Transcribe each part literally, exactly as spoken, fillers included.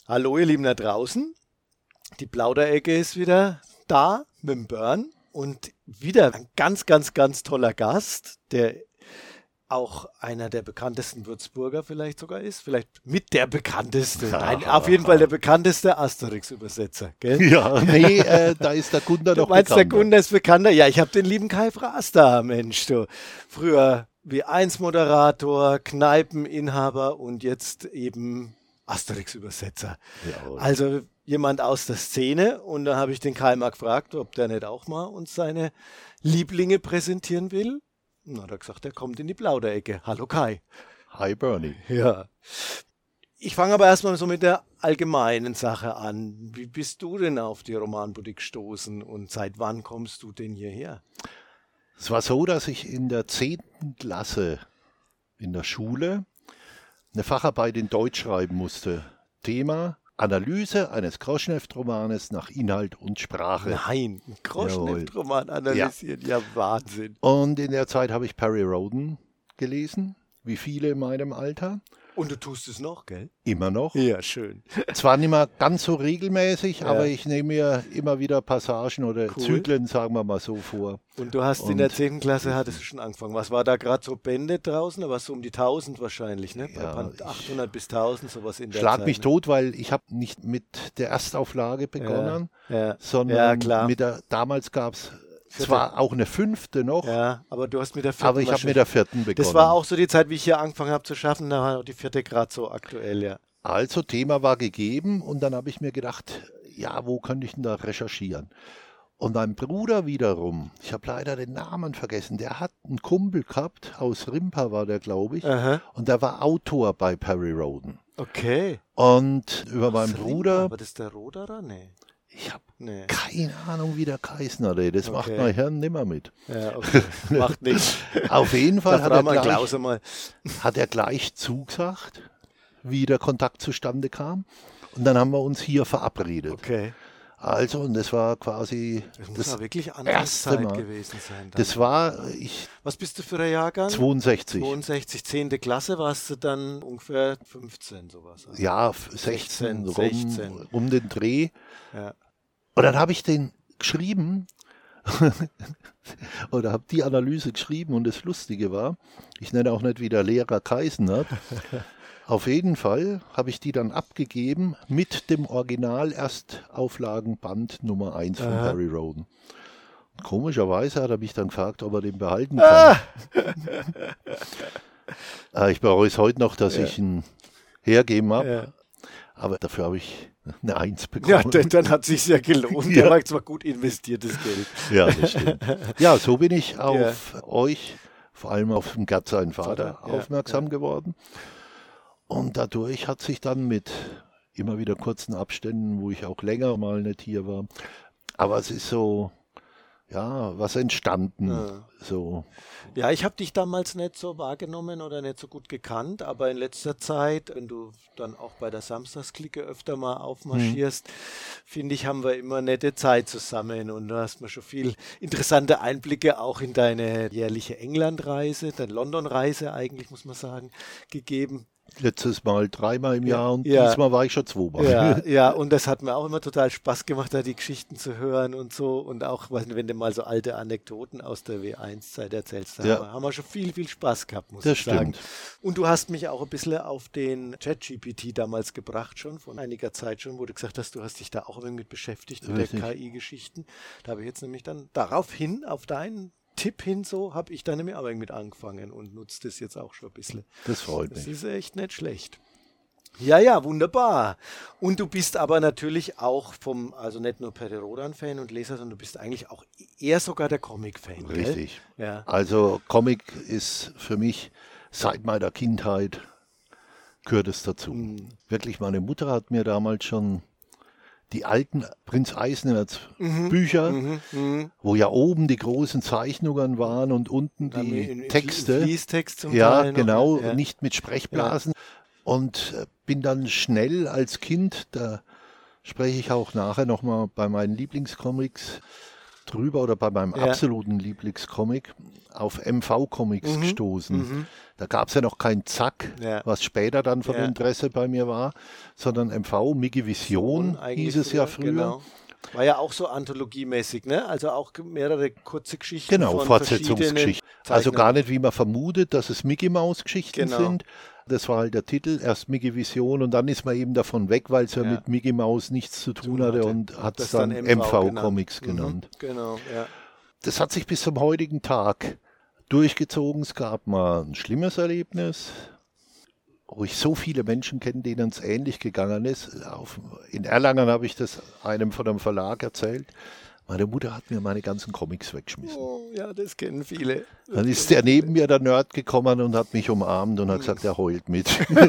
Hallo ihr Lieben da draußen, die Plauderecke ist wieder da mit dem Börn und wieder ein ganz, ganz, ganz toller Gast, der auch einer der bekanntesten Würzburger vielleicht sogar ist, vielleicht mit der bekannteste, nein, auf jeden Fall der bekannteste Asterix-Übersetzer, gell? Ja, nee, äh, da ist der Gunda Du doch meinst, bekannter. der Gunda ist bekannter? Ja, ich habe den lieben Kai Fraß da, Mensch, du. Früher W eins Moderator, Kneipeninhaber und jetzt eben Asterix-Übersetzer. Jawohl. Also jemand aus der Szene, und da habe ich den Kai mal gefragt, ob der nicht auch mal uns seine Lieblinge präsentieren will. Na, da hat er gesagt, er kommt in die Plauderecke. Hallo Kai. Hi Bernie. Ja. Ich fange aber erstmal so mit der allgemeinen Sache an. Wie bist du denn auf die Romanboutique gestoßen und seit wann kommst du denn hierher? Es war so, dass ich in der zehnten Klasse in der Schule eine Facharbeit in Deutsch schreiben musste. Thema Analyse eines Kroschneff-Romanes nach Inhalt und Sprache. Nein, ein Kroschneff-Roman analysieren, ja. ja Wahnsinn. Und in der Zeit habe ich Perry Rhodan gelesen, wie viele in meinem Alter. Und du tust es noch, gell? Immer noch. Ja, schön. Zwar nicht mehr ganz so regelmäßig, Ja. aber ich nehme mir immer wieder Passagen oder Cool. Zyklen, sagen wir mal so, vor. Und du hast in Und- der zehnten Klasse hattest du schon angefangen. Was war da gerade so Bände draußen? Da war es so um die tausend wahrscheinlich, ne? Bei Ja, Pan- ich- achthundert bis tausend, sowas in der Schlag Zeit. mich ne? tot, weil ich habe nicht mit der Erstauflage begonnen, Ja, ja. sondern Ja, klar. mit der, damals gab es Vierte. zwar auch eine fünfte noch, Ja, aber du hast mit der vierten aber ich habe mit der vierten begonnen. Das war auch so die Zeit, wie ich hier angefangen habe zu schaffen, da war auch die vierte gerade so aktuell, ja. Also Thema war gegeben und dann habe ich mir gedacht, ja, wo könnte ich denn da recherchieren? Und mein Bruder wiederum, ich habe leider den Namen vergessen, der hat einen Kumpel gehabt, aus Rimpa war der, glaube ich, Aha. und der war Autor bei Perry Rhodan. Okay. Und über Aus meinen Rimpa, Bruder, Aber das ist der Roderer? Nee. ich habe Nee. keine Ahnung, wie der Geißen hat, ey. Das macht Okay. mein Hirn nimmer mit. Ja, okay. Macht nichts. Auf jeden Fall Da hat er, fragen wir gleich, Klaus mal. hat er gleich zugesagt, wie der Kontakt zustande kam. Und dann haben wir uns hier verabredet. Okay. Also, und das war quasi Das muss das ja wirklich erste Anfangszeit Mal. gewesen sein. dann. Das war ich Was bist du für ein Jahrgang? zweiundsechzig. zweiundsechzig, zehnte Klasse warst du dann ungefähr fünfzehn, sowas. Also. Ja, f- sechzehn, rum, sechzehn. um den Dreh. Ja. Und dann habe ich den geschrieben oder habe die Analyse geschrieben und das Lustige war, ich nenne auch nicht, wie der Lehrer geheißen hat. Auf jeden Fall habe ich die dann abgegeben mit dem Original Erstauflagenband Nummer eins von Aha. Perry Rhodan. Und komischerweise hat er mich dann gefragt, ob er den behalten Ah! kann. Äh, ich bereue es heute noch, dass Ja. ich ihn hergeben habe, Ja. aber dafür habe ich eine Eins bekommen. Ja, dann, dann hat sich ja gelohnt. Ja. Der war zwar gut investiertes Geld. Ja, das stimmt. Ja, so bin ich auf euch, vor allem auf den Gerd, seinen Vater, Vater, ja, aufmerksam geworden. Und dadurch hat sich dann mit immer wieder kurzen Abständen, wo ich auch länger mal nicht hier war, aber es ist so, ja, was entstanden. Ja. So. Ja, ich habe dich damals nicht so wahrgenommen oder nicht so gut gekannt, aber in letzter Zeit, wenn du dann auch bei der Samstagsklicke öfter mal aufmarschierst, finde ich, haben wir immer nette Zeit zusammen und du hast mir schon viel interessante Einblicke auch in deine jährliche Englandreise, deine Londonreise eigentlich, muss man sagen, gegeben. Letztes Mal dreimal im Ja, Jahr und ja. diesmal war ich schon zweimal. Ja, ja, und das hat mir auch immer total Spaß gemacht, da die Geschichten zu hören und so. Und auch, wenn wenn du mal so alte Anekdoten aus der W eins Zeit erzählst, da Ja. haben, wir, haben wir schon viel, viel Spaß gehabt, muss Das ich sagen. stimmt. Und du hast mich auch ein bisschen auf den ChatGPT damals gebracht, schon vor einiger Zeit schon, wo du gesagt hast, du hast dich da auch irgendwie mit beschäftigt, mit Richtig. der K I-Geschichten. Da habe ich jetzt nämlich dann daraufhin, auf deinen Tipp hin, so habe ich dann nämlich auch mit angefangen und nutze das jetzt auch schon ein bisschen. Das freut Das mich. ist echt nicht schlecht. Ja, ja, wunderbar. Und du bist aber natürlich auch vom, also nicht nur Perry Rhodan-Fan und Leser, sondern du bist eigentlich auch eher sogar der Comic-Fan. gell? Richtig. Ja. Also Comic ist für mich seit meiner Kindheit gehört es dazu. Mhm. Wirklich, meine Mutter hat mir damals schon die alten Prinz Eisenherz Mhm. Bücher, Mhm, mhm. wo ja oben die großen Zeichnungen waren und unten Dann die in- in Texte. Fließtext zum Ja, Teil noch, genau, ja. nicht mit Sprechblasen. Und äh, bin dann schnell als Kind, da spreche ich auch nachher nochmal bei meinen Lieblingscomics, drüber oder bei meinem Ja. absoluten Lieblingscomic auf M V-Comics Mhm. gestoßen. Mhm. Da gab es ja noch kein Zack, Ja. was später dann von Ja. Interesse bei mir war, sondern M V, Mickey Vision, Eigentlich hieß es ja früher. Genau. War ja auch so anthologiemäßig, ne? Also auch mehrere kurze Geschichten. Genau, von Fortsetzungsgeschichten. verschiedenen Also gar Zeichnern. nicht, wie man vermutet, dass es Mickey Maus Geschichten Genau. sind. Das war halt der Titel, erst Mickey Vision und dann ist man eben davon weg, weil es ja, Ja. mit Mickey Maus nichts zu tun Tun hatte hatte. und hat es Das dann dann M M V V-Comics genannt. genannt. Mhm. Genau, ja. Das hat sich bis zum heutigen Tag durchgezogen. Es gab mal ein schlimmes Erlebnis, wo ich so viele Menschen kenne, denen es ähnlich gegangen ist. Auf, in Erlangen habe ich das einem von einem Verlag erzählt. Meine Mutter hat mir meine ganzen Comics weggeschmissen. Oh, ja, das kennen viele. Dann ist der neben mir, der Nerd, gekommen und hat mich umarmt und hat gesagt, er heult mit.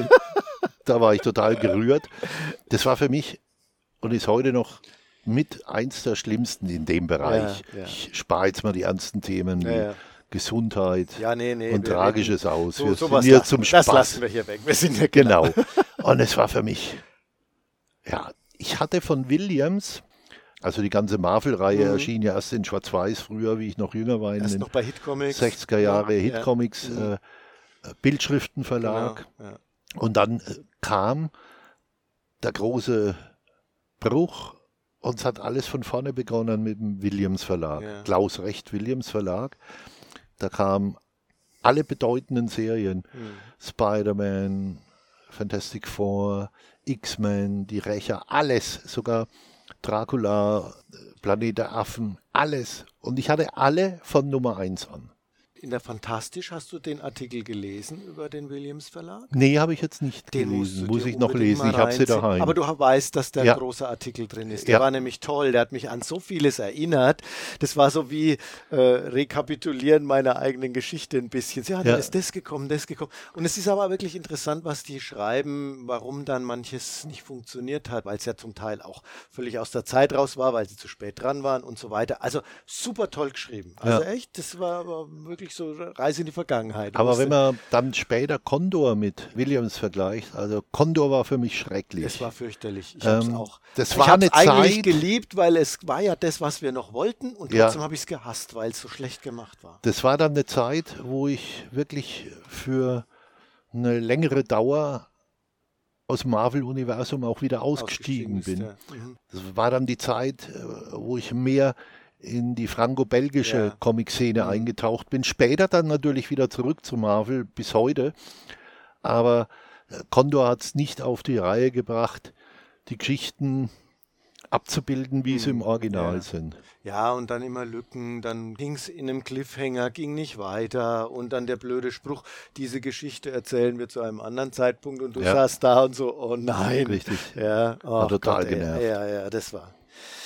Da war ich total gerührt. Das war für mich und ist heute noch mit eins der schlimmsten in dem Bereich. Ja, ja. Ich spare jetzt mal die ernsten Themen wie Ja, ja. Gesundheit Ja, nee, nee. und wir Tragisches reden- aus. So, Wir sowas sind hier lassen zum wir- Spaß. Das lassen wir hier weg. Wir sind ja Genau. Und es war für mich, ja, ich hatte von Williams, also die ganze Marvel-Reihe Mhm. erschien ja erst in Schwarz-Weiß früher, wie ich noch jünger war, in Erst den noch bei Hitcomics. sechziger Jahre Ja, Hitcomics, ja. Mhm. äh, Bildschriftenverlag. Genau, ja. Und dann äh, kam der große Bruch und es hat alles von vorne begonnen mit dem Williams Verlag, Ja. Klaus Recht Williams Verlag. Da kamen alle bedeutenden Serien, Mhm. Spider-Man, Fantastic Four, X-Men, die Rächer, alles, sogar Dracula, Planet der Affen, alles. Und ich hatte alle von Nummer eins an. In der Fantastisch hast du den Artikel gelesen über den Williams Verlag? Nee, habe ich jetzt nicht Den musst gelesen. du Muss dir ich noch unbedingt lesen. mal Ich habe sie reinziehen. daheim. Aber du weißt, dass der Ja. große Artikel drin ist. Der Ja. war nämlich toll. Der hat mich an so vieles erinnert. Das war so wie äh, Rekapitulieren meiner eigenen Geschichte ein bisschen. Ja, da Ja. ist das gekommen, das gekommen. Und es ist aber wirklich interessant, was die schreiben, warum dann manches nicht funktioniert hat, weil es ja zum Teil auch völlig aus der Zeit raus war, weil sie zu spät dran waren und so weiter. Also super toll geschrieben. Also Ja. echt, das war aber wirklich so Reise in die Vergangenheit. Aber Musste- wenn man dann später Condor mit Williams vergleicht, also Condor war für mich schrecklich. Es war fürchterlich. Ich habe es Ähm, auch. das ich war hab's eine eigentlich Zeit- geliebt, weil es war ja das, was wir noch wollten, und Ja. trotzdem habe ich es gehasst, weil es so schlecht gemacht war. Das war dann eine Zeit, wo ich wirklich für eine längere Dauer aus dem Marvel-Universum auch wieder ausgestiegen ist, bin. ja. Mhm. Das war dann die Zeit, äh, wo ich mehr in die franco-belgische Ja. Comic-Szene Mhm. eingetaucht bin. Später dann natürlich wieder zurück zu Marvel bis heute. Aber äh, Condor hat es nicht auf die Reihe gebracht, die Geschichten abzubilden, wie sie im Original Ja. sind. Ja, und dann immer Lücken, dann ging es in einem Cliffhanger, ging nicht weiter, und dann der blöde Spruch, diese Geschichte erzählen wir zu einem anderen Zeitpunkt, und du Ja. saßt da und so, oh nein. Richtig. Ja, War oh total Gott, ey. genervt. Ja, ja, das war.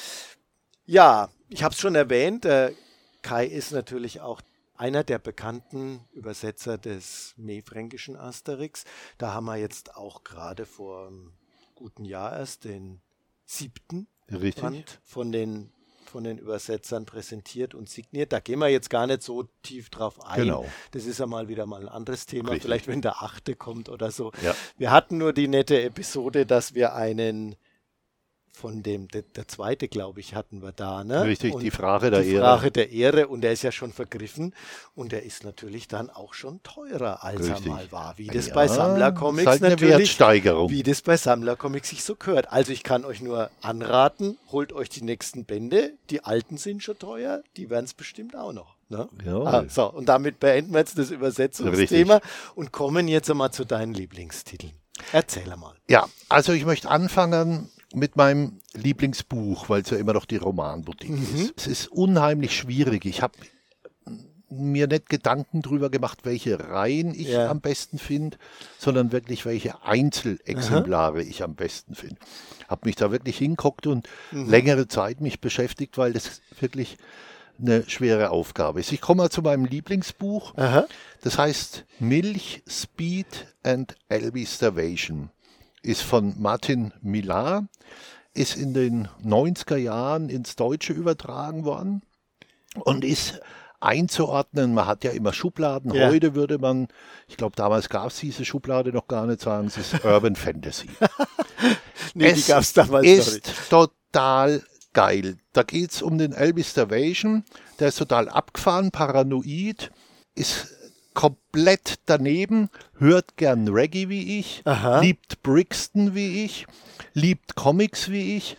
Ja, ich habe es schon erwähnt, äh, Kai ist natürlich auch einer der bekannten Übersetzer des mehrfränkischen Asterix. Da haben wir jetzt auch gerade vor einem guten Jahr erst den siebten Richtig. Band von den, von den Übersetzern präsentiert und signiert. Da gehen wir jetzt gar nicht so tief drauf ein. Genau. Das ist ja mal wieder mal ein anderes Thema, Richtig. vielleicht wenn der achte kommt oder so. Ja. Wir hatten nur die nette Episode, dass wir einen von dem, der, der zweite, glaube ich, hatten wir da, ne? Richtig, Und die Frage der die Ehre. Frage der Ehre, und der ist ja schon vergriffen, und der ist natürlich dann auch schon teurer, als Richtig. er mal war, wie das Ja, bei ist Sammlercomics halt eine natürlich, Wertsteigerung. wie das bei Sammlercomics sich so gehört. Also ich kann euch nur anraten, holt euch die nächsten Bände, die alten sind schon teuer, die werden es bestimmt auch noch. Ne? Ja. Ah, so, und damit beenden wir jetzt das Übersetzungsthema und kommen jetzt einmal zu deinen Lieblingstiteln. Erzähl mal. Ja, also ich möchte anfangen mit meinem Lieblingsbuch, weil es ja immer noch die Romanboutique ist. Es ist unheimlich schwierig. Ich habe mir nicht Gedanken drüber gemacht, welche Reihen ich Ja. am besten finde, sondern wirklich, welche Einzelexemplare ich am besten finde. Habe mich da wirklich hinguckt und längere Zeit mich beschäftigt, weil das wirklich eine schwere Aufgabe ist. Ich komme mal zu meinem Lieblingsbuch. Aha. Das heißt Milch, Speed and L B Starvation. Ist von Martin Millar, ist in den neunziger Jahren ins Deutsche übertragen worden und ist einzuordnen. Man hat ja immer Schubladen. Ja. Heute würde man, ich glaube, damals gab es diese Schublade noch gar nicht, sagen, es ist Urban Fantasy. Nee, die Es gab es damals noch ist nicht. total geil. Da geht es um den Elvis Stavation, der ist total abgefahren, paranoid, ist komplett daneben, hört gern Reggae wie ich, Aha. liebt Brixton wie ich, liebt Comics wie ich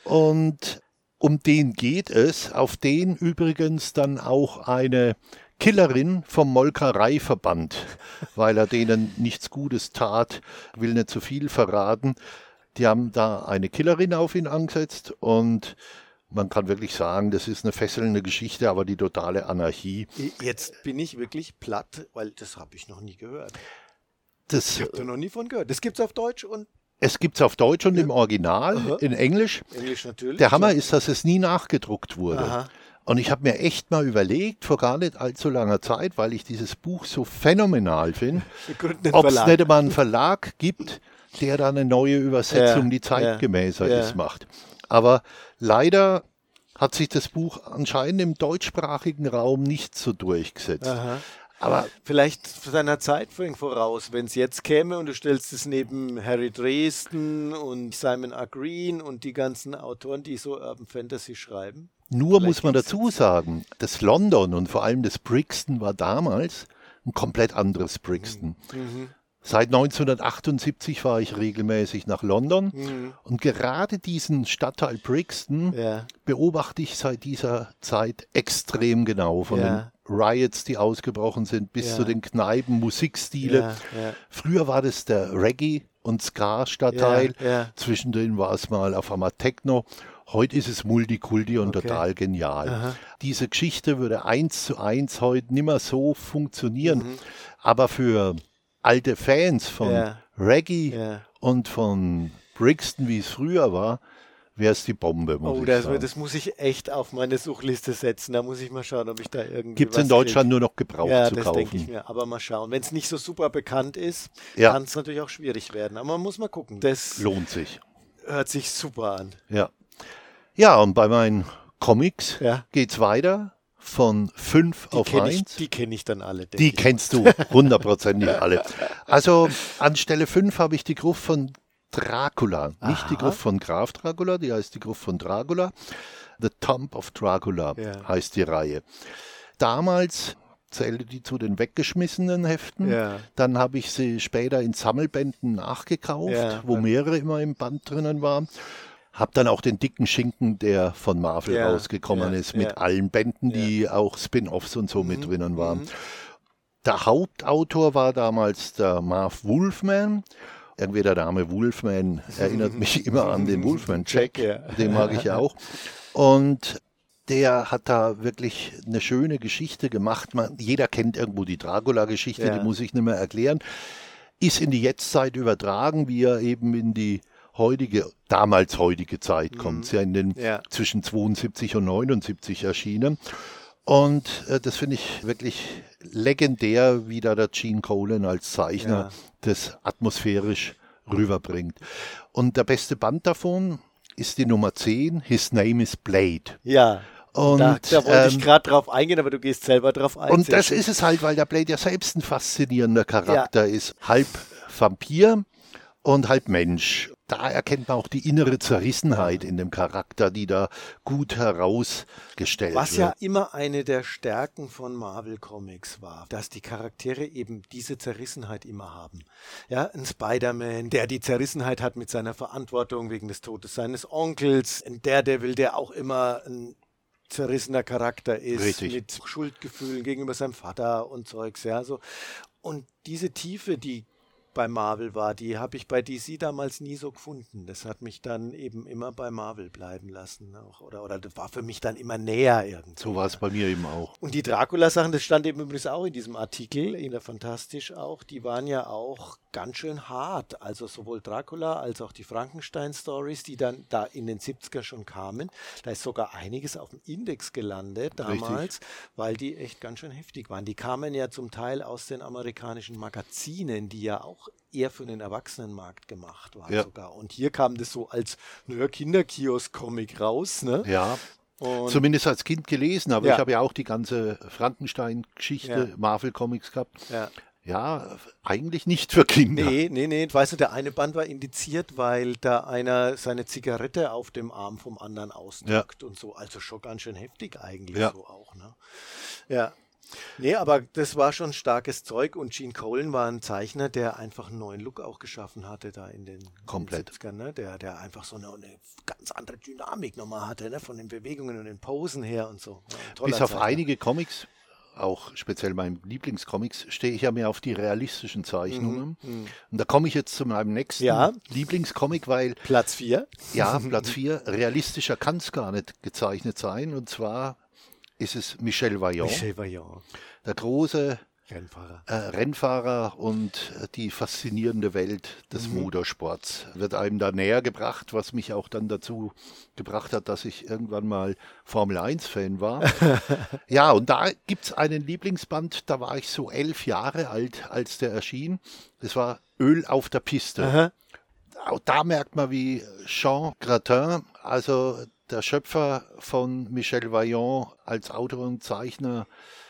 und um den geht es, auf den übrigens dann auch eine Killerin vom Molkereiverband, weil er denen nichts Gutes tat, will nicht zu viel verraten. Die haben da eine Killerin auf ihn angesetzt und man kann wirklich sagen, das ist eine fesselnde Geschichte, aber die totale Anarchie. Jetzt bin ich wirklich platt, weil das habe ich noch nie gehört. Das, Ich habe da noch nie von gehört. Das gibt es auf Deutsch und es gibt es auf Deutsch und Ja. im Original, Aha. in Englisch. Englisch natürlich. Der Hammer klar. ist, dass es nie nachgedruckt wurde. Aha. Und ich habe mir echt mal überlegt, vor gar nicht allzu langer Zeit, weil ich dieses Buch so phänomenal finde, Wir gründen einen ob es Verlag. nicht mal einen Verlag gibt, der da eine neue Übersetzung, Ja, die zeitgemäßer ja, ist, ja. macht. Aber leider hat sich das Buch anscheinend im deutschsprachigen Raum nicht so durchgesetzt. Aha. Aber Vielleicht seiner Zeit vorhin voraus, wenn es jetzt käme und du stellst es neben Harry Dresden und Simon R. Green und die ganzen Autoren, die so Urban Fantasy schreiben. nur Vielleicht muss man gibt's dazu sagen, das London und vor allem das Brixton war damals ein komplett anderes Brixton. Mhm. Seit neunzehnhundertachtundsiebzig fahre ich regelmäßig nach London Mhm. und gerade diesen Stadtteil Brixton Ja. beobachte ich seit dieser Zeit extrem genau. Von Ja. den Riots, die ausgebrochen sind, bis Ja. zu den Kneipen, Musikstile. Ja, ja. Früher war das der Reggae- und Ska-Stadtteil. Ja, ja. Zwischendrin war es mal auf einmal Techno. Heute ist es Multikulti und Okay. total genial. Aha. Diese Geschichte würde eins zu eins heute nimmer so funktionieren. Mhm. Aber für alte Fans von Ja. Reggae Ja. und von Brixton, wie es früher war, wäre es die Bombe, muss Oh, ich das, sagen. das muss ich echt auf meine Suchliste setzen. Da muss ich mal schauen, ob ich da irgendwie Gibt es in was Deutschland krieg. nur noch gebraucht Ja, zu das kaufen. denke ich mir. Aber mal schauen. Wenn es nicht so super bekannt ist, Ja. kann es natürlich auch schwierig werden. Aber man muss mal gucken. Das Lohnt sich. hört sich super an. Ja. Ja, und bei meinen Comics Ja. geht's weiter von fünf Die auf kenne ich, eins. die kenn ich dann alle. denke Die ich. kennst du hundertprozentig alle. Also an Stelle fünf habe ich die Gruft von Dracula. Nicht die Aha. Gruft von Graf Dracula, die heißt die Gruft von Dracula. The Tomb of Dracula Ja. heißt die Reihe. Damals zählte die zu den weggeschmissenen Heften. Ja. Dann habe ich sie später in Sammelbänden nachgekauft, Ja. wo mehrere immer im Band drinnen waren. Hab dann auch den dicken Schinken, der von Marvel Ja, rausgekommen ja, ist, mit ja. allen Bänden, die auch Spin-offs und so mit drinnen waren. Der Hauptautor war damals der Marv Wolfman. Irgendwie der Name Wolfman erinnert mich immer an den Wolfman Jack, Jack, ja. den mag ich ja auch. Und der hat da wirklich eine schöne Geschichte gemacht. Man, jeder kennt irgendwo die Dracula-Geschichte, Ja. die muss ich nicht mehr erklären. Ist in die Jetztzeit übertragen, wie er eben in die heutige, damals heutige Zeit kommt. Ist ja in den Ja. zwischen zweiundsiebzig und neunundsiebzig erschienen. Und äh, das finde ich wirklich legendär, wie da der Gene Colan als Zeichner Ja. das atmosphärisch rüberbringt. Und der beste Band davon ist die Nummer zehn, His Name is Blade. Ja. Und, da, da wollte ich ähm, gerade drauf eingehen, aber du gehst selber drauf ein. Und Sehr das schön. ist es halt, weil der Blade ja selbst ein faszinierender Charakter ist. Halb Vampir und halb Mensch. Da erkennt man auch die innere Zerrissenheit in dem Charakter, die da gut herausgestellt Was wird. ja immer eine der Stärken von Marvel Comics war, dass die Charaktere eben diese Zerrissenheit immer haben. Ja, ein Spider-Man, der die Zerrissenheit hat mit seiner Verantwortung wegen des Todes seines Onkels, ein Daredevil, der auch immer ein zerrissener Charakter ist, Richtig. mit Schuldgefühlen gegenüber seinem Vater und Zeugs, ja, so. Und diese Tiefe, die bei Marvel war, die habe ich bei D C damals nie so gefunden. Das hat mich dann eben immer bei Marvel bleiben lassen. Auch, oder, oder das war für mich dann immer näher irgendwie. So war es bei mir eben auch. Und die Dracula-Sachen, das stand eben übrigens auch in diesem Artikel, in der Fantastisch auch, die waren ja auch ganz schön hart. Also sowohl Dracula als auch die Frankenstein-Stories, die dann da in den siebziger schon kamen. Da ist sogar einiges auf dem Index gelandet damals, weil die echt ganz schön heftig waren. Die kamen ja zum Teil aus den amerikanischen Magazinen, die ja auch eher für den Erwachsenenmarkt gemacht waren Ja. sogar. Und hier kam das so als naja, Kinderkiosk-Comic raus. Ne? Ja, Und zumindest als Kind gelesen, aber Ja. ich habe ja auch die ganze Frankenstein-Geschichte, Ja. Marvel-Comics gehabt. ja. ja, eigentlich nicht für Kinder. Nee, nee, nee. Weißt du, der eine Band war indiziert, weil da einer seine Zigarette auf dem Arm vom anderen ausdrückt ja. und so. Also schon ganz schön heftig eigentlich ja. so auch. Ne? Ja. Nee, aber das war schon starkes Zeug und Gene Colan war ein Zeichner, der einfach einen neuen Look auch geschaffen hatte da in den, Komplett. in den siebzigern, ne? der, der einfach so eine, eine ganz andere Dynamik nochmal hatte, ne? Von den Bewegungen und den Posen her und so. Ja, Bis auf Zeichner. einige Comics, auch speziell meinen Lieblingscomics, stehe ich ja mehr auf die realistischen Zeichnungen. Mhm, und da komme ich jetzt zu meinem nächsten ja. Lieblingscomic, weil... Platz vier. Ja, Platz vier. Realistischer kann es gar nicht gezeichnet sein. Und zwar ist es Michel Vaillant. Michel Vaillant. Der große Rennfahrer. Äh, Rennfahrer und die faszinierende Welt des mhm. Motorsports wird einem da näher gebracht, was mich auch dann dazu gebracht hat, dass ich irgendwann mal Formel eins Fan war. Ja, und da gibt es einen Lieblingsband, da war ich so elf Jahre alt, als der erschien. Das war Öl auf der Piste. Aha. Auch da merkt man, wie Jean Gratin, also der Schöpfer von Michel Vaillant als Autor und Zeichner,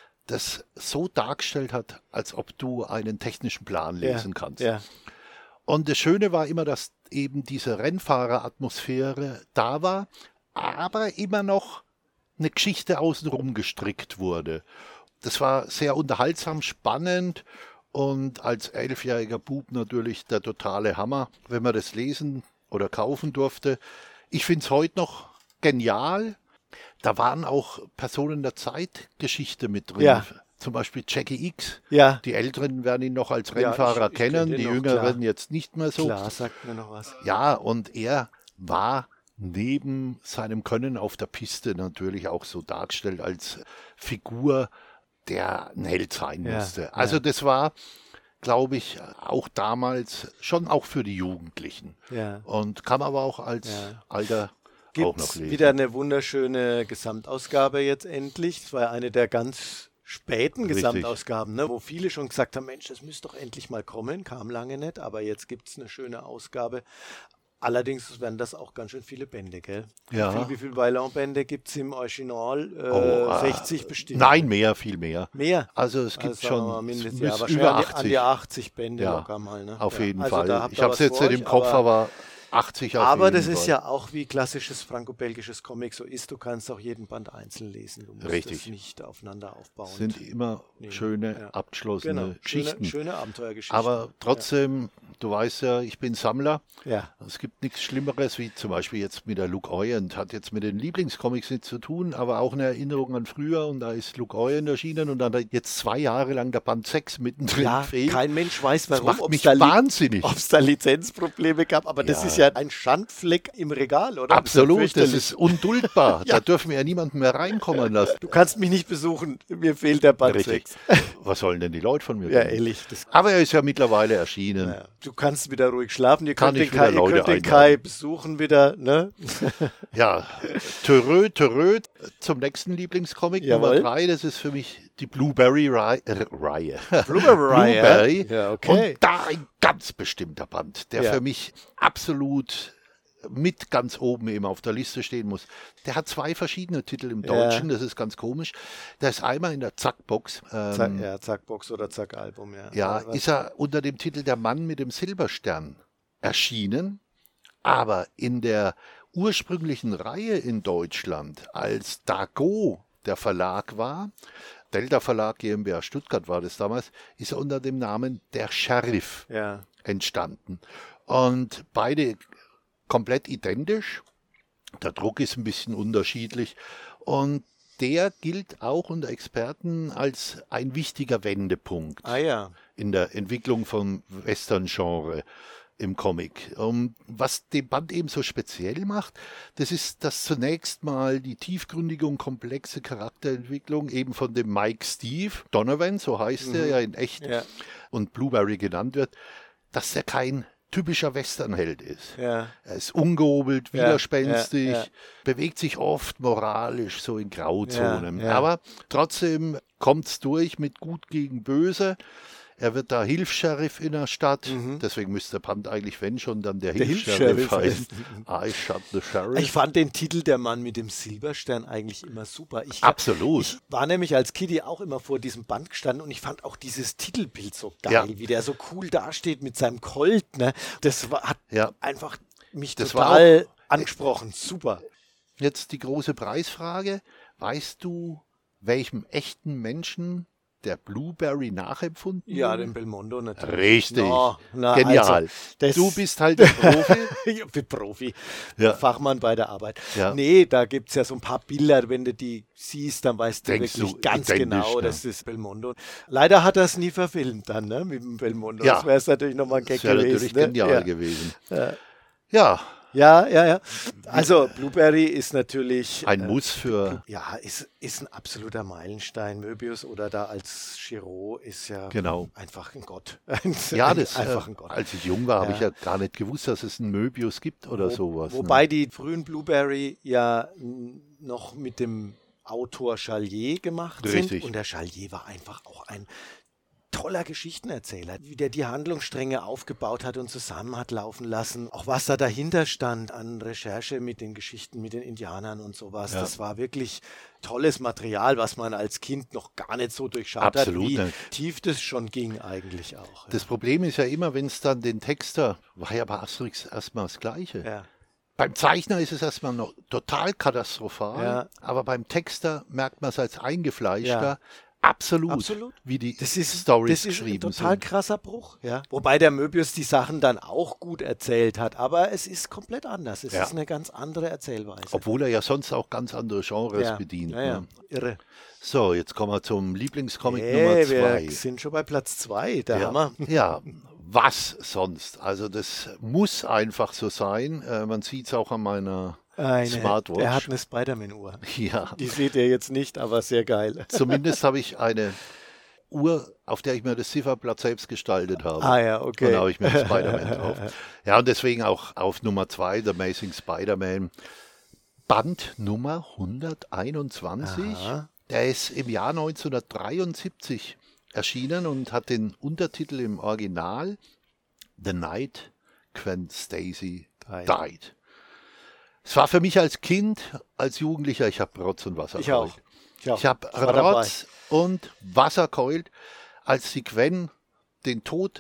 das so dargestellt hat, als ob du einen technischen Plan lesen ja, kannst. Ja. Und das Schöne war immer, dass eben diese Rennfahreratmosphäre da war, aber immer noch eine Geschichte außenrum gestrickt wurde. Das war sehr unterhaltsam, spannend und als elfjähriger Bub natürlich der totale Hammer, wenn man das lesen oder kaufen durfte. Ich finde es heute noch genial. Da waren auch Personen der Zeitgeschichte mit drin. Ja. Zum Beispiel Jackie X. Ja. Die Älteren werden ihn noch als Rennfahrer ja, ich, ich kennen, die noch, Jüngeren klar. jetzt nicht mehr so. Klar, sagt mir noch was. Ja, und er war neben seinem Können auf der Piste natürlich auch so dargestellt als Figur, der ein Held sein ja, musste. Also ja. das war, glaube ich, auch damals schon auch für die Jugendlichen. Ja. Und kann man aber auch als ja. alter Gibt es wieder eine wunderschöne Gesamtausgabe jetzt endlich. Das war eine der ganz späten Richtig. Gesamtausgaben, ne, wo viele schon gesagt haben, Mensch, das müsste doch endlich mal kommen. Kam lange nicht, aber jetzt gibt es eine schöne Ausgabe. Allerdings werden das auch ganz schön viele Bände, gell? Ja. Wie viel, wie viel Vaillant-Bände gibt es im Original? Äh, oh, sechzig bestimmt. Nein, mehr, viel mehr. Mehr? Also es gibt also schon mindestens, es ja, wahrscheinlich über an die, achtzig. An die achtzig Bände ja, locker mal. Ne? Auf ja. jeden also Fall. Ich habe es jetzt nicht im Kopf, aber, aber achtzig auf Aber jeden das ist Fall. ja auch wie klassisches franco-belgisches Comic so ist. Du kannst auch jeden Band einzeln lesen. Du musst Richtig. es nicht aufeinander aufbauen. Sind immer nee. schöne, ja. abgeschlossene genau. Geschichten. Schöne, schöne Abenteuergeschichten. Aber trotzdem, ja. du weißt ja, ich bin Sammler. Ja. Es gibt nichts Schlimmeres, wie zum Beispiel jetzt mit der Luke Oyent. Hat jetzt mit den Lieblingscomics nichts zu tun, aber auch eine Erinnerung an früher. Und da ist Luke Oyent erschienen und dann hat jetzt zwei Jahre lang der Band sechs mittendrin ja, fehlt. kein Mensch weiß, warum. Das macht mich da wahnsinnig. Ob es da Lizenzprobleme gab, aber das Ja. ist ja ein Schandfleck im Regal, oder? Absolut, das das ist, ist unduldbar. Ja. Da dürfen wir ja niemanden mehr reinkommen lassen. Du kannst mich nicht besuchen, mir fehlt der Band Richtig. sechs. Was sollen denn die Leute von mir Ja, denken? ehrlich. Das, Aber er ist ja mittlerweile erschienen. ja. Du kannst wieder ruhig schlafen, ihr Kann könnt, ich den Kai, wieder ihr Leute könnt den einladen. Kai besuchen wieder, ne? Ja, Törö, Törö, zum nächsten Lieblingscomic, Jawohl. Nummer drei, das ist für mich die Blueberry-Reihe. Blueberry, Blueberry. ja? Ja, okay. Und da ein ganz bestimmter Band, der Ja. für mich absolut mit ganz oben eben auf der Liste stehen muss. Der hat zwei verschiedene Titel im Deutschen, Ja. das ist ganz komisch. Der ist einmal in der Zack-Box. Ähm, Zack, ja, Zack-Box oder Zack-Album, ja. Ja, Was- ist er unter dem Titel Der Mann mit dem Silberstern erschienen, aber in der ursprünglichen Reihe in Deutschland, als Dago der Verlag war, Delta Verlag GmbH Stuttgart war das damals, ist er unter dem Namen Der Sheriff ja. entstanden. Und beide komplett identisch. Der Druck ist ein bisschen unterschiedlich und der gilt auch unter Experten als ein wichtiger Wendepunkt Ah ja. in der Entwicklung vom Western-Genre im Comic. Um, was den Band eben so speziell macht, das ist, dass zunächst mal die tiefgründige und komplexe Charakterentwicklung eben von dem Mike Steve Donovan, so heißt Mhm. er ja in echt, Ja. und Blueberry genannt wird, dass er kein typischer Westernheld ist. Ja. Er ist ungehobelt, Ja, widerspenstig, ja, ja. bewegt sich oft moralisch so in Grauzonen. Ja, ja. Aber trotzdem kommt es durch mit Gut gegen Böse. Er wird da Hilfs-Sheriff in der Stadt. Mhm. Deswegen müsste der Band eigentlich, wenn schon, dann der, Der Hilfs-Sheriff Hilfs-Sheriff heißen. I shot the Sheriff. Ich fand den Titel Der Mann mit dem Silberstern eigentlich immer super. Ich, Absolut. Ich war nämlich als Kiddie auch immer vor diesem Band gestanden und ich fand auch dieses Titelbild so geil, Ja. wie der so cool dasteht mit seinem Colt. Ne? Das war, hat Ja. einfach mich Das war total angesprochen. Super. Jetzt die große Preisfrage. Weißt du, welchem echten Menschen der Blueberry nachempfunden Ja, wurde? den Belmondo natürlich. Richtig. Na, na, Genial. also, das- du bist halt ein Profi. Ich bin Profi, Ja. Fachmann bei der Arbeit. Ja. Nee, da gibt es ja so ein paar Bilder, wenn du die siehst, dann weißt du Denkst wirklich du ganz identisch, genau, ne? das ist Belmondo. Leider hat er es nie verfilmt dann, ne, mit dem Belmondo. Ja. Das wäre es natürlich nochmal ein Gag Das wäre gewesen. natürlich ne? genial ja. gewesen. Ja. Ja, ja, ja, ja. Also Blueberry ist natürlich... ein äh, Muss für... Ja, ist, ist ein absoluter Meilenstein. Möbius oder da als Chiro ist ja Genau. einfach ein Gott. Ja, das, einfach äh, ein Gott. als ich jung war, habe Ja. ich ja gar nicht gewusst, dass es einen Möbius gibt oder Wo, sowas. Wobei ne? die frühen Blueberry ja n, noch mit dem Autor Chalier gemacht Richtig. sind. Und der Chalier war einfach auch ein toller Geschichtenerzähler, wie der die Handlungsstränge aufgebaut hat und zusammen hat laufen lassen. Auch was da dahinter stand an Recherche mit den Geschichten, mit den Indianern und sowas. Ja. Das war wirklich tolles Material, was man als Kind noch gar nicht so durchschaut Absolut hat, wie nicht. tief das schon ging eigentlich auch. Das Problem ist ja immer, wenn es dann den Texter, war ja bei Asterix erstmal das Gleiche. ja. Beim Zeichner ist es erstmal noch total katastrophal, Ja. aber beim Texter merkt man es als Eingefleischter Ja. absolut, Absolut. wie die Das ist, Storys das ist ein geschrieben total sind. krasser Bruch. Ja. Wobei der Möbius die Sachen dann auch gut erzählt hat, aber es ist komplett anders. Es Ja. ist eine ganz andere Erzählweise. Obwohl er ja sonst auch ganz andere Genres ja. bedient. Ja, ja. Ne? Irre. So, jetzt kommen wir zum Lieblingscomic Hey, Nummer wir zwei. sind schon bei Platz zwei, der Ja. Hammer. ja, was sonst? Also das muss einfach so sein. Äh, man sieht es auch an meiner Eine, Smartwatch. Er hat eine Spider-Man-Uhr. Ja, Die seht ihr jetzt nicht, aber sehr geil. zumindest habe ich eine Uhr, auf der ich mir das Zifferblatt selbst gestaltet habe. Ah ja, okay. Und da habe ich mir den Spider-Man drauf. Ja, und deswegen auch auf Nummer zwei, The Amazing Spider-Man. Band Nummer hunderteinundzwanzig. Aha. Der ist im Jahr neunzehnhundertdreiundsiebzig erschienen und hat den Untertitel im Original The Night Gwen Stacy Died. Died. Es war für mich als Kind, als Jugendlicher, ich habe Rotz und Wasser Ich auch. geheult. Ich, auch. Ich habe Ich war dabei. Rotz und Wasser geheult, als die Gwen den Tod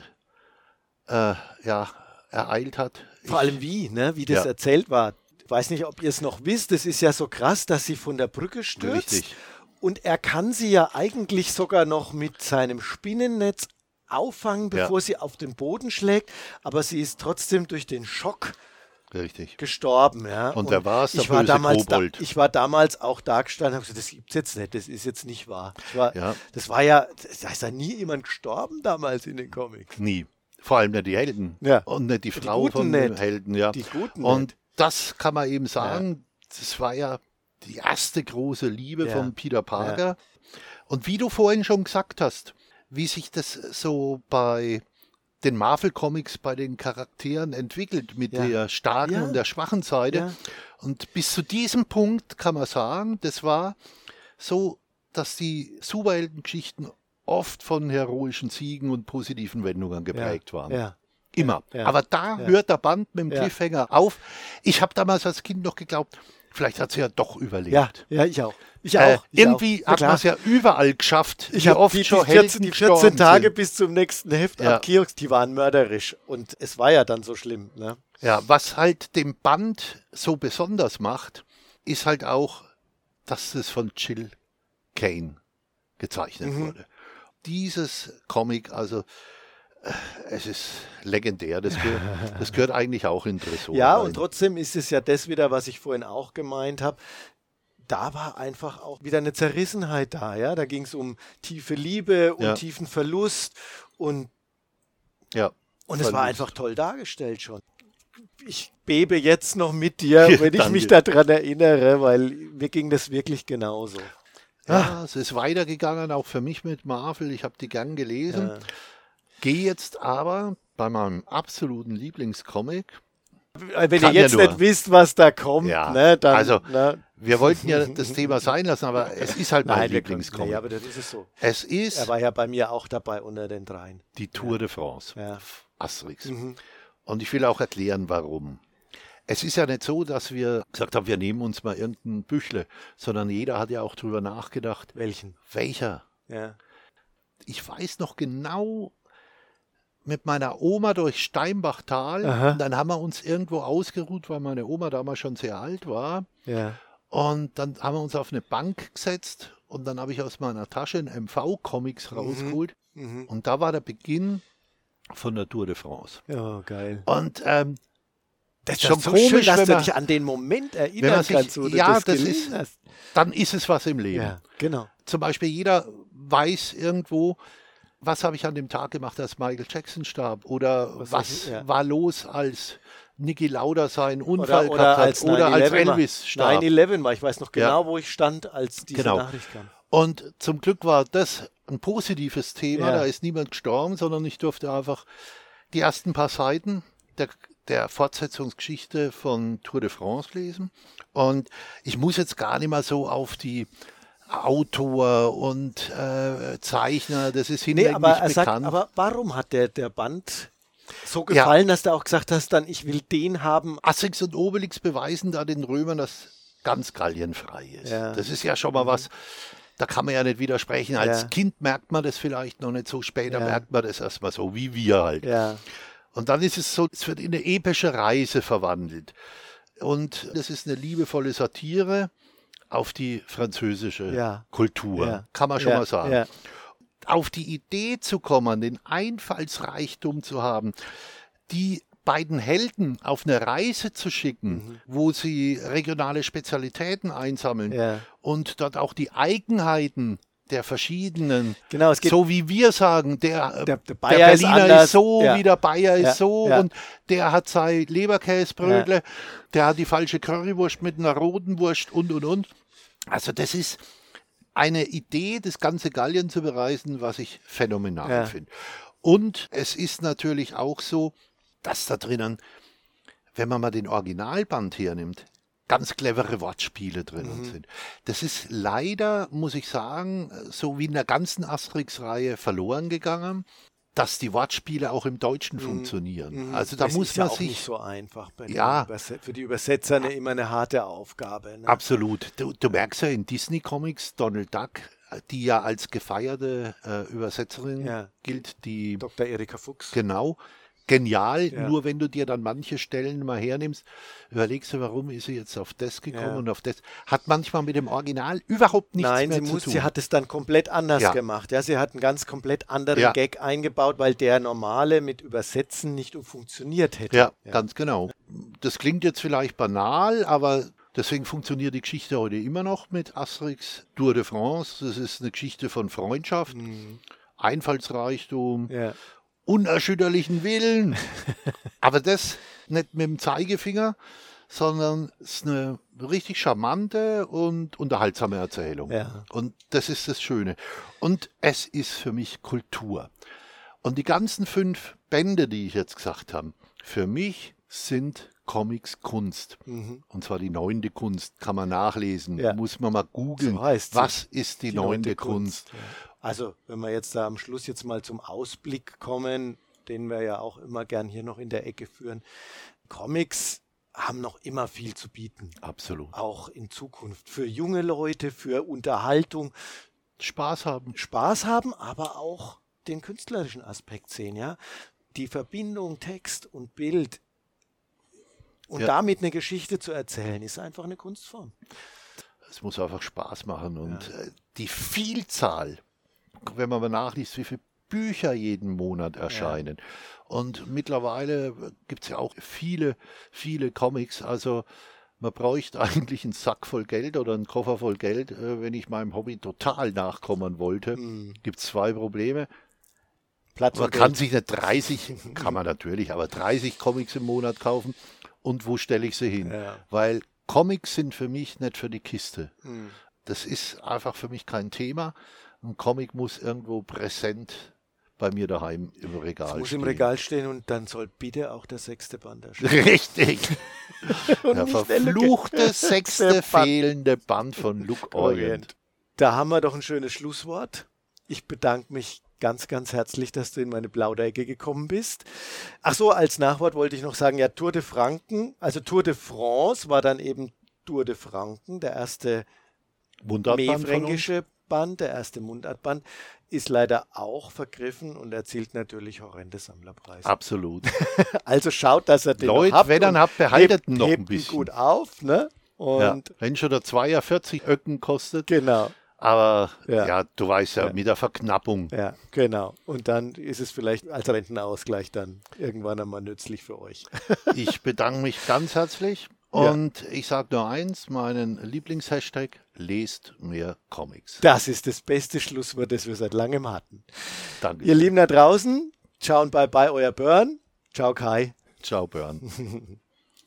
äh, ja, ereilt hat. Vor Ich- allem wie, ne? wie das Ja. erzählt war. Ich weiß nicht, ob ihr es noch wisst, es ist ja so krass, dass sie von der Brücke stürzt. Richtig. Und er kann sie ja eigentlich sogar noch mit seinem Spinnennetz auffangen, Ja. bevor sie auf den Boden schlägt. Aber sie ist trotzdem durch den Schock Richtig. gestorben. Ja. Und wer war's, der ich war böse damals da, Kobold? Ich war damals auch da gestanden und habe gesagt, das gibt's jetzt nicht, das ist jetzt nicht wahr. Ich war, Ja. Das war ja, da ist ja nie jemand gestorben damals in den Comics. Nie. Vor allem nicht die Helden. Ja. Und nicht die Die Frau Guten von den nicht. Helden. Ja. Die Guten Und nicht. das kann man eben sagen, das war ja die erste große Liebe Ja. von Peter Parker. Und wie du vorhin schon gesagt hast, wie sich das so bei den Marvel-Comics bei den Charakteren entwickelt mit Ja. der starken Ja. und der schwachen Seite. Ja. Und bis zu diesem Punkt kann man sagen, das war so, dass die Superheldengeschichten oft von heroischen Siegen und positiven Wendungen geprägt waren. Ja. Immer. Ja. Aber da Ja. hört der Band mit dem Ja. Cliffhanger auf. Ich habe damals als Kind noch geglaubt, vielleicht hat sie ja doch überlebt. Ja, ja, ich auch. Ich Äh, auch. Ich irgendwie auch. hat Ja, man es ja überall geschafft. Ich wie habe oft die, die, schon vierzehn, Helden die vierzehn gestorben Tage sind. bis zum nächsten Heft Ja. am Kiosk, die waren mörderisch. Und es war ja dann so schlimm. Ne? Ja, was halt dem Band so besonders macht, ist halt auch, dass es von Jill Kane gezeichnet Mhm. wurde. Dieses Comic, also äh, es ist legendär. Das gehört, das gehört eigentlich auch in Tresor Ja, rein. und trotzdem ist es ja das wieder, was ich vorhin auch gemeint habe. Da war einfach auch wieder eine Zerrissenheit da. Ja? Da ging es um tiefe Liebe und Ja. tiefen Verlust. Und, ja, und es war Verlust. einfach toll dargestellt schon. Ich bebe jetzt noch mit dir, Ja, wenn ich danke. mich daran erinnere, weil mir ging das wirklich genauso. Ja, es ist weitergegangen, auch für mich mit Marvel. Ich habe die gern gelesen. Ja. Gehe jetzt aber bei meinem absoluten Lieblingscomic. Wenn Kann ihr jetzt ja nur. nicht wisst, was da kommt, Ja, ne, dann also, ne, Wir wollten ja das Thema sein lassen, aber es ist halt mein Nein, wir Lieblingscomic. Ja, aber das ist es so. Es ist Er war ja bei mir auch dabei unter den dreien. die Tour de France, Ja. Asterix. Mhm. Und ich will auch erklären, warum. Es ist ja nicht so, dass wir gesagt haben, wir nehmen uns mal irgendein Büchle, sondern jeder hat ja auch drüber nachgedacht, Welchen? welcher. Ja. Ich weiß noch genau, mit meiner Oma durch Steinbachtal, Aha. und dann haben wir uns irgendwo ausgeruht, weil meine Oma damals schon sehr alt war. Ja. Und dann haben wir uns auf eine Bank gesetzt und dann habe ich aus meiner Tasche einen M V-Comics rausgeholt. Mhm. Und da war der Beginn von der Tour de France. Ja, geil. Und ähm, Das ist schon so komisch, schön, dass wenn du man- dich an den Moment wenn erinnern man sich- kannst, wo du ja, das, das gelesen ist- hast. dann ist es was im Leben. Ja, genau. Zum Beispiel jeder weiß irgendwo, was habe ich an dem Tag gemacht, als Michael Jackson starb? Oder Was was, weiß ich, ja. war los, als Niki Lauda seinen Unfall Oder, gehabt oder hat? als Oder als neun elf war. Elvis starb. neun elf war. Ich weiß noch genau, wo ich stand, als diese Genau. Nachricht kam. Und zum Glück war das ein positives Thema, Ja. da ist niemand gestorben, sondern ich durfte einfach die ersten paar Seiten der, der Fortsetzungsgeschichte von Tour de France lesen. Und ich muss jetzt gar nicht mal so auf die Autor und äh, Zeichner, das ist Nee, hinlänglich aber er sagt, bekannt. aber warum hat der, der Band so gefallen, dass du auch gesagt hast, dann ich will den haben? Asterix und Obelix beweisen da den Römern, dass ganz gallienfrei ist. Ja. Das ist ja schon mal was, da kann man ja nicht widersprechen. Als Ja. Kind merkt man das vielleicht noch nicht so, später Ja. merkt man das erstmal so, wie wir halt. Ja. Und dann ist es so, es wird in eine epische Reise verwandelt. Und das ist eine liebevolle Satire auf die französische Ja. Kultur, Ja. kann man schon Ja. mal sagen. Ja. Auf die Idee zu kommen, den Einfallsreichtum zu haben, die beiden Helden auf eine Reise zu schicken, Mhm. wo sie regionale Spezialitäten einsammeln Ja. und dort auch die Eigenheiten der verschiedenen, Genau, es geht so wie wir sagen, der, äh, Der- der der Bayer ist Berliner ist, anders. so, Ja. wie der Bayer ist Ja. so Ja. und der hat sein Leberkäsbrötle, der hat die falsche Currywurst mit einer roten Wurst und und und. Also das ist eine Idee, das ganze Gallien zu bereisen, was ich phänomenal Ja. finde. Und es ist natürlich auch so, dass da drinnen, wenn man mal den Originalband hernimmt, ganz clevere Wortspiele drinnen Mhm. sind. Das ist leider, muss ich sagen, so wie in der ganzen Asterix-Reihe verloren gegangen, dass die Wortspiele auch im Deutschen funktionieren. Mhm. Also da Das muss ist ja man auch sich... nicht so einfach. Bei den Ja. Überse- für die Übersetzer eine, immer eine harte Aufgabe. Ne? Absolut. Du, du merkst ja in Disney-Comics, Donald Duck, die ja als gefeierte äh, Übersetzerin Ja. gilt, die Doktor Erika Fuchs. genau, genial, Ja. nur wenn du dir dann manche Stellen mal hernimmst, überlegst du, warum ist sie jetzt auf das gekommen Ja. und auf das. Hat manchmal mit dem Original überhaupt nichts Nein, mehr sie, zu muss, tun. sie hat es dann komplett anders Ja. gemacht. Ja, sie hat einen ganz komplett anderen Ja. Gag eingebaut, weil der normale mit Übersetzen nicht funktioniert hätte. ja, ganz genau. Das klingt jetzt vielleicht banal, aber deswegen funktioniert die Geschichte heute immer noch mit Asterix Tour de France. Das ist eine Geschichte von Freundschaft, Mhm. Einfallsreichtum, Ja. unerschütterlichen Willen. Aber das nicht mit dem Zeigefinger, sondern es ist eine richtig charmante und unterhaltsame Erzählung. Ja. Und das ist das Schöne. Und es ist für mich Kultur. Und die ganzen fünf Bände, die ich jetzt gesagt habe, für mich sind Comics Kunst. Mhm. Und zwar die neunte Kunst, kann man nachlesen, Ja. muss man mal googeln. So heißt sie. Was ist die, neunte Kunst? Ja. Also, wenn wir jetzt da am Schluss jetzt mal zum Ausblick kommen, den wir ja auch immer gern hier noch in der Ecke führen. Comics haben noch immer viel zu bieten. Absolut. Auch in Zukunft. Für junge Leute, für Unterhaltung. Spaß haben. Spaß haben, aber auch den künstlerischen Aspekt sehen, ja. Die Verbindung Text und Bild und Ja. damit eine Geschichte zu erzählen, ist einfach eine Kunstform. Es muss einfach Spaß machen. Und äh, die Vielzahl, wenn man mal nachliest, wie viele Bücher jeden Monat erscheinen. Und mittlerweile gibt es ja auch viele, viele Comics. Also man bräuchte eigentlich einen Sack voll Geld oder einen Koffer voll Geld, äh, wenn ich meinem Hobby total nachkommen wollte. Mhm. Gibt es zwei Probleme. Platz Man und kann Geld. sich nicht dreißig, kann man natürlich, aber dreißig Comics im Monat kaufen. Und wo stelle ich sie hin? Ja. Weil Comics sind für mich nicht für die Kiste. Mhm. Das ist einfach für mich kein Thema. Ein Comic muss irgendwo präsent bei mir daheim im Regal das muss stehen. im Regal stehen und dann soll bitte auch der sechste Band erscheinen. Richtig. Der nicht der verfluchte Luke- sechste Band. fehlende Band von Luke Orient. Da haben wir doch ein schönes Schlusswort. Ich bedanke mich ganz, ganz herzlich, dass du in meine Plauderecke gekommen bist. Ach so, als Nachwort wollte ich noch sagen, ja, Tour de Franken, also Tour de France war dann eben Tour de Franken, der erste Mundartband von uns. Mehfränkische Band, der erste Mundartband, ist leider auch vergriffen und erzielt natürlich horrende Sammlerpreise. Absolut. Also schaut, dass ihr den Leute, noch habt. wenn ihr und ihn habt, behaltet hebt- ihn noch ein hebt ihn bisschen. gut auf, ne? Ja, Und wenn schon der Zweier vierzig Öcken kostet. genau. Aber Ja. ja. du weißt ja, Ja. mit der Verknappung. Ja, genau. Und dann ist es vielleicht als Rentenausgleich dann irgendwann einmal nützlich für euch. Ich bedanke mich ganz herzlich Ja. und ich sage nur eins, meinen Lieblingshashtag, lest mehr Comics. Das ist das beste Schlusswort, das wir seit langem hatten. Danke. Ihr Lieben da draußen, ciao und bye bye, euer Björn. Ciao Kai. Ciao, Björn.